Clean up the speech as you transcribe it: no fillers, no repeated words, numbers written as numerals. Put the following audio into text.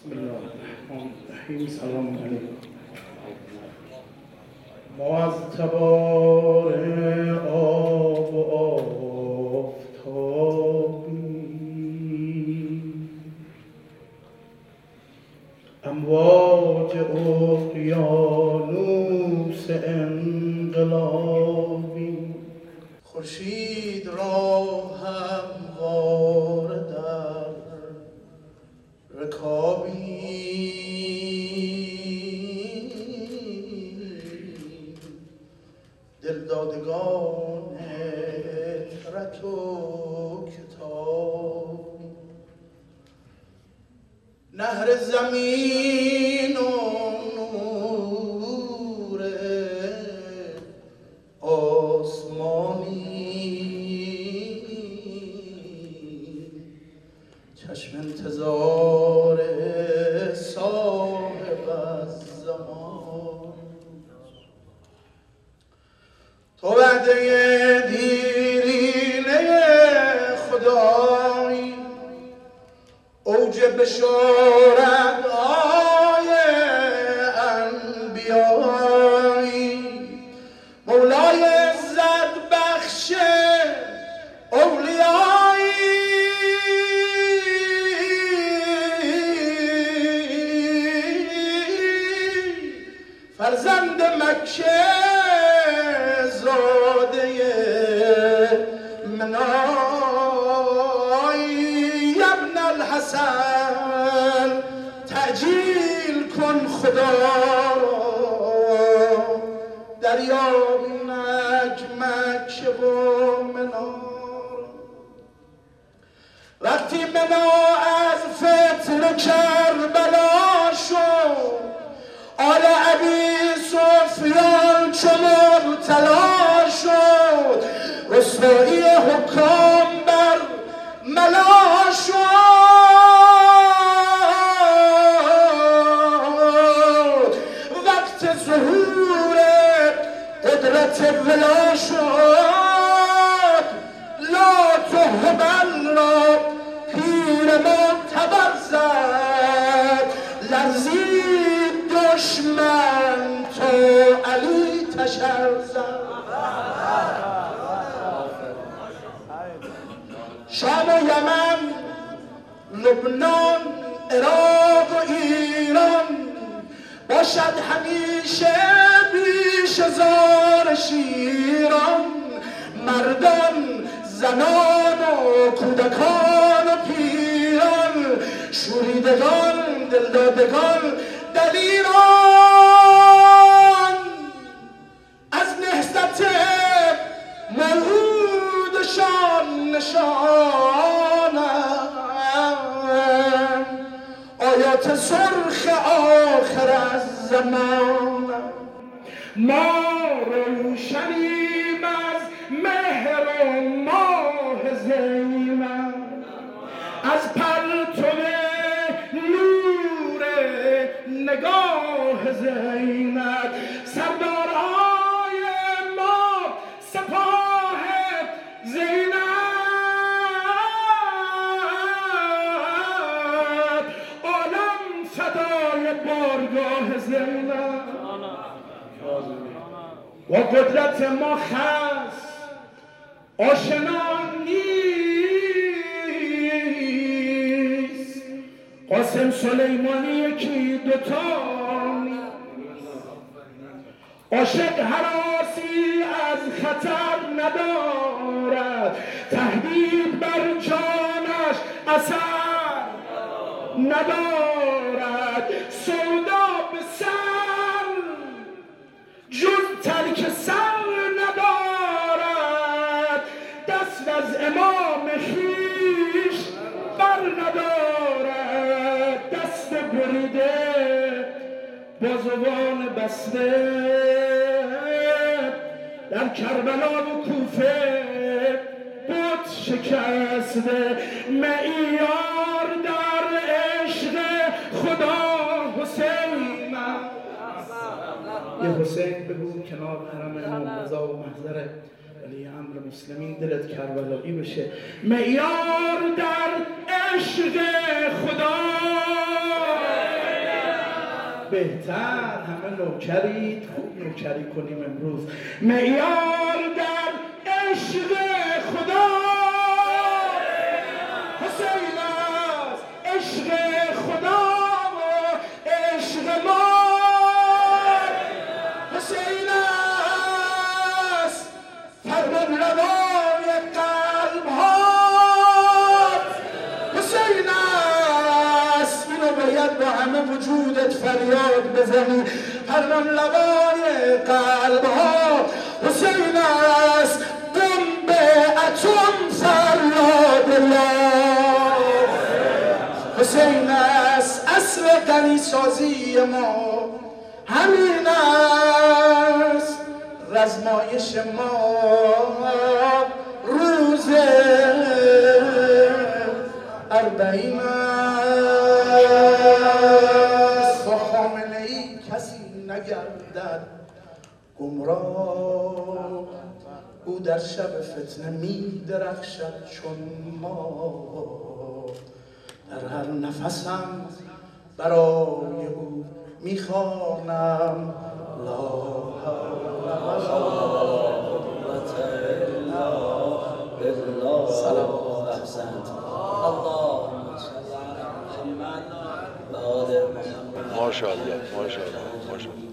بسم الله الرحمن الرحیم. سلام علیکم. ما از تبار آب و آفتابیم، امواج اقیانوس انقلابیم، خورشید را همواره در رکابیم، دلدادگان عطرت و کتابیم، نهر زمین و نور آسمانی، چشم انتظار صاحب الزمان، تو وعده دیرینه خدایی، اوج بشارت های انبیایی، مولای عزت بخش اولیایی، فرزند مکه زاده منایی، ابن الحسن تعجیل کن خدا را، دریاب اینک مکه و منار، وقتی منا از فتن کربلا شد، آل ابی سفیان چو مبتلا شد، رسوایی حکام بر ملا شد، وقت ظهور قدرت ولا شد، لا تهمل را پیر معتبر زد، لرزید دشمن تو علی تشر زد، شام و یمن، لبنان، عراق و ایران، باشد همیشه بیش هزار شیران، مردان، زنان و کودکان و پیران، شوریدگان، دلدادگان، دلیران، از نهضت موعودشان نشانم، آیات سرخ آخر از زمان، ما روشنیم از مهر و ماه زینب، از پرتو نور نگاه زینب، سردارهای ما سپاه زینب، عالم فدای بارگاه زینب، و قدرت ما خاص آشنا نیست، قاسم سلیمانی یکی دوتا عاشق هراسی از خطر ندارد، تهدید بر جانش اثر ندارد، سودا به سر جز ترک سر ندارد، دست از امام خویش بر ندارد، دست بریده بازوان بسته، در کربلا و کوفه بت شکسته، معیار در عشق خدا حسین، یه حسین بگو کنار حرم امام رضا و محضر ولی امر مسلمین دلت کربلایی بشه. معیار در عشق خدا بهتر همه نوکرید، خوب نوکری کنیم امروز. معیار در عشق خدا حسین است، عشق خدا و عشق ما حسین است، فرمان روای قلب ها حسین است. اینو باید با همه وجودت فریاد بزنی، فرمان روای قلب ها حسین است. قم به اتم فریاد الله حسین است. اصل غنی سازی ما همین است، رزمایش ما روز اربعین است. با خامنه ای کسی نگردد گمراه، او در شب فتنه می درخشد چون ما. در هر نفسم برای او می خوانم لا حول ولا قوة الا بالله. سلام احسنت. اللهم صل علی محمد و آل محمد. ماشاءالله ماشاءالله ماشاءالله.